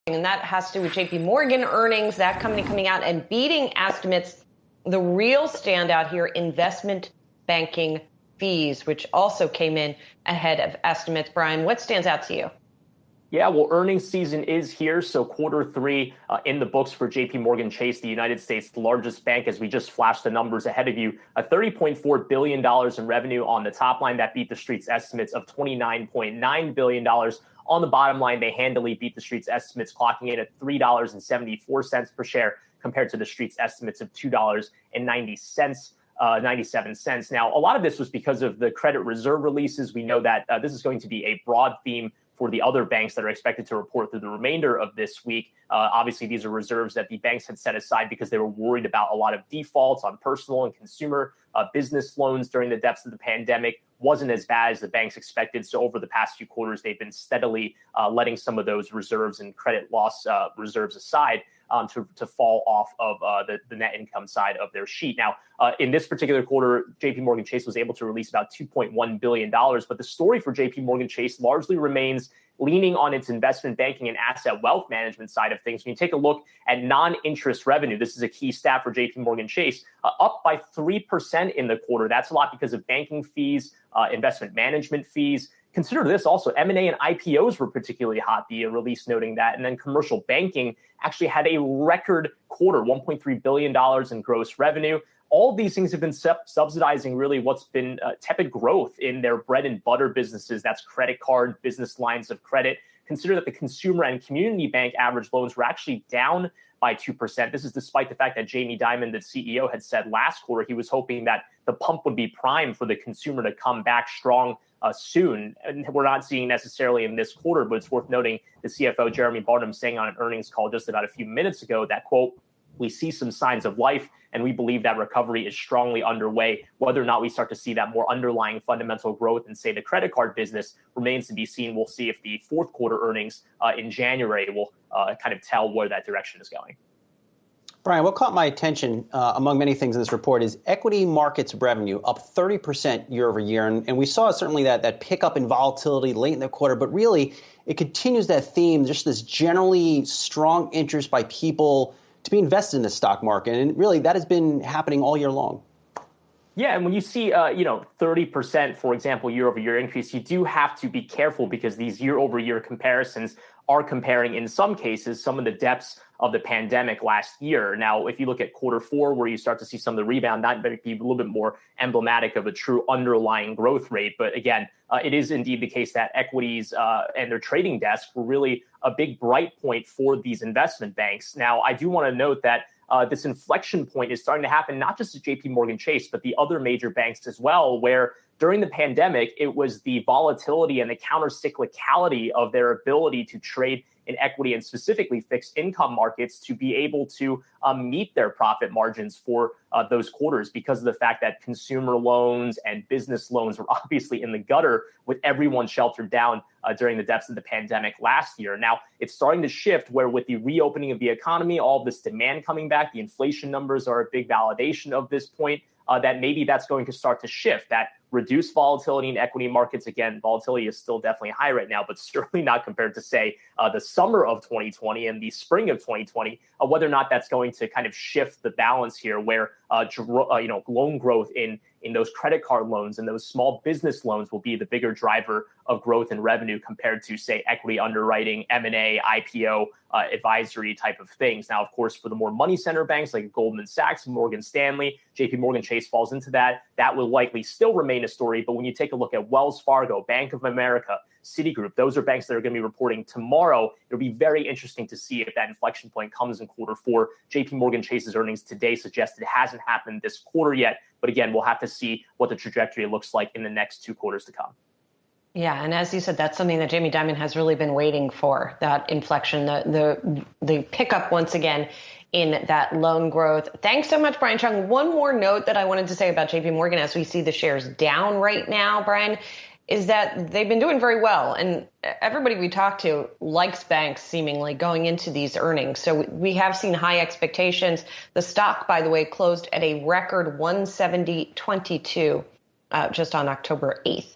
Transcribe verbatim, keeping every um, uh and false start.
and that has to do with J P Morgan earnings, that company coming out and beating estimates. The real standout here, investment banking fees, which also came in ahead of estimates. Brian, what stands out to you? Yeah, well, earnings season is here. So quarter three uh, in the books for J P Morgan Chase, the United States' largest bank, as we just flashed the numbers ahead of you, a thirty point four billion dollars in revenue on the top line. That beat the street's estimates of twenty-nine point nine billion dollars. On the bottom line, they handily beat the street's estimates, clocking in at three dollars and seventy-four cents per share compared to the street's estimates of two dollars and ninety cents. Uh, ninety-seven cents. Now, a lot of this was because of the credit reserve releases. We know that uh, this is going to be a broad theme for the other banks that are expected to report through the remainder of this week. Uh, obviously, these are reserves that the banks had set aside because they were worried about a lot of defaults on personal and consumer uh, business loans during the depths of the pandemic. Wasn't as bad as the banks expected. So over the past few quarters, they've been steadily uh, letting some of those reserves and credit loss uh, reserves aside um, to, to fall off of uh, the, the net income side of their sheet. Now, uh, in this particular quarter, J P Morgan Chase was able to release about two point one billion dollars. But the story for J P Morgan Chase largely remains leaning on its investment banking and asset wealth management side of things. When you take a look at non-interest revenue, this is a key stat for J P Morgan Chase, uh, up by three percent in the quarter. That's a lot because of banking fees, uh, investment management fees. Consider this also, M and A and I P Os were particularly hot, the release noting that. And then commercial banking actually had a record quarter, one point three billion dollars in gross revenue. All of these things have been subsidizing really what's been uh, tepid growth in their bread and butter businesses. That's credit card, business lines of credit. Consider that the consumer and community bank average loans were actually down by two percent. This is despite the fact that Jamie Dimon, the C E O, had said last quarter he was hoping that the pump would be primed for the consumer to come back strong uh, soon. And we're not seeing necessarily in this quarter, but it's worth noting the C F O, Jeremy Barnum, saying on an earnings call just about a few minutes ago that, quote, we see some signs of life, and we believe that recovery is strongly underway. Whether or not we start to see that more underlying fundamental growth in, say, the credit card business remains to be seen. We'll see if the fourth quarter earnings uh, in January will uh, kind of tell where that direction is going. Brian, what caught my attention uh, among many things in this report is equity markets revenue up thirty percent year over year. And, and we saw certainly that, that pickup in volatility late in the quarter, but really it continues that theme, just this generally strong interest by people to be invested in the stock market. And really, that has been happening all year long. Yeah, and when you see, uh, you know, thirty percent, for example, year over year increase, you do have to be careful because these year over year comparisons are comparing, in some cases, some of the depths of the pandemic last year. Now, if you look at quarter four, where you start to see some of the rebound, that might be a little bit more emblematic of a true underlying growth rate. But again, uh, it is indeed the case that equities uh, and their trading desks were really a big bright point for these investment banks. Now, I do want to note that Uh, this inflection point is starting to happen not just at J P Morgan Chase, but the other major banks as well, where during the pandemic, it was the volatility and the counter-cyclicality of their ability to trade in equity and specifically fixed income markets to be able to um, meet their profit margins for uh, those quarters because of the fact that consumer loans and business loans were obviously in the gutter with everyone sheltered down uh, during the depths of the pandemic last year. Now, it's starting to shift where with the reopening of the economy, all of this demand coming back, the inflation numbers are a big validation of this point. Uh, that maybe that's going to start to shift, that reduced volatility in equity markets. Again, volatility is still definitely high right now, but certainly not compared to, say, uh, the summer of twenty twenty and the spring of twenty twenty, uh, whether or not that's going to kind of shift the balance here where, uh, dr- uh, you know, loan growth in in those credit card loans and those small business loans will be the bigger driver of growth and revenue compared to, say, equity underwriting, M and A, I P O, uh, advisory type of things. Now, of course, for the more money center banks like Goldman Sachs, Morgan Stanley, J P Morgan Chase falls into that. That will likely still remain a story. But when you take a look at Wells Fargo, Bank of America, Citigroup, those are banks that are going to be reporting tomorrow. It'll be very interesting to see if that inflection point comes in quarter four. J P Morgan Chase's earnings today suggest it hasn't happened this quarter yet. But again, we'll have to see what the trajectory looks like in the next two quarters to come. Yeah, and as you said, that's something that Jamie Dimon has really been waiting for, that inflection, the the the pickup once again in that loan growth. Thanks so much, Brian Cheung. One more note that I wanted to say about J P Morgan as we see the shares down right now, Brian, is that they've been doing very well. And everybody we talk to likes banks seemingly going into these earnings. So we have seen high expectations. The stock, by the way, closed at a record one seventy twenty-two uh, just on October eighth.